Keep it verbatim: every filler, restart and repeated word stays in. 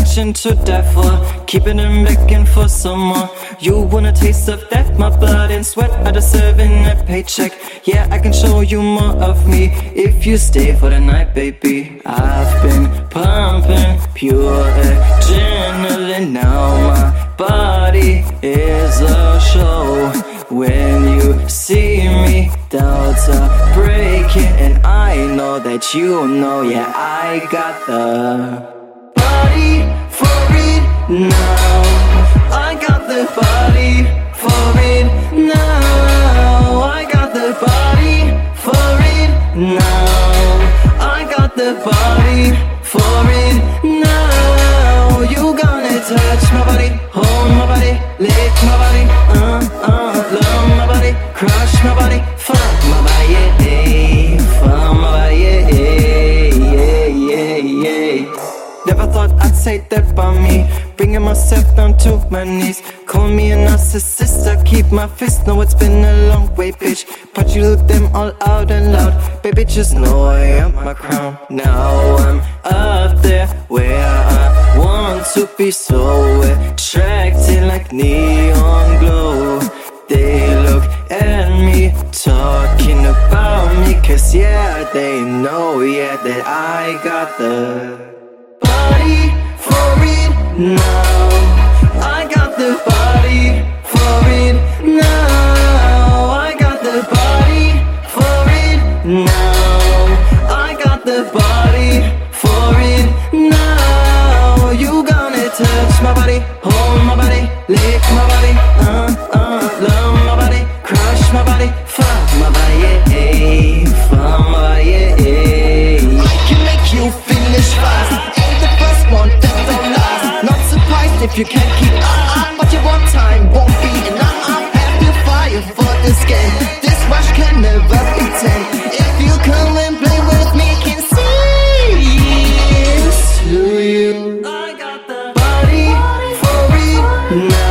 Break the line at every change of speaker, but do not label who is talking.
attention to die for, keeping them begging for some more. You want a taste of that, my blood and sweat are deserving a paycheck. Yeah, I can show you more of me if you stay for the night, baby. I've been pumping pure adrenaline, now my body is a show. When you see me, doubts are breaking, and I know that you know, yeah, I got the body for it now. I got the body for it now. I got the body for it now. I got the body for it now. You gonna touch my body, hold my body, lick my body, uh, uh, love my body, crush my body, fuck my body, yeah, yeah, fuck my body, yeah, yeah, yeah, yeah, yeah. Never thought I'd say that about me, bringing myself down to my knees. Call me a narcissist, I keep my fist. Know it's been a long way, bitch, but you look them all out and loud. Baby, just know I am my crown. Now I'm up there where I want to be, so attracted like neon glow. They look at me, talking about me, cause yeah, they know, yeah, that I got the body for it now. I got the body for it now. I got the body for it now. I got the body for it now. You gonna touch my body, hold my body, lick my body, uh, uh, love my body, crush my body, fuck my body, yeah, yeah, fuck my body, yeah, yeah.
I can make you finish fast, ain't the first one that don't last. Not surprised if you can't keep up, but your one time won't be enough. Have you fire for this game? This rush can never be tamed. If you come and play with me, can see to you.
I got the body for it now.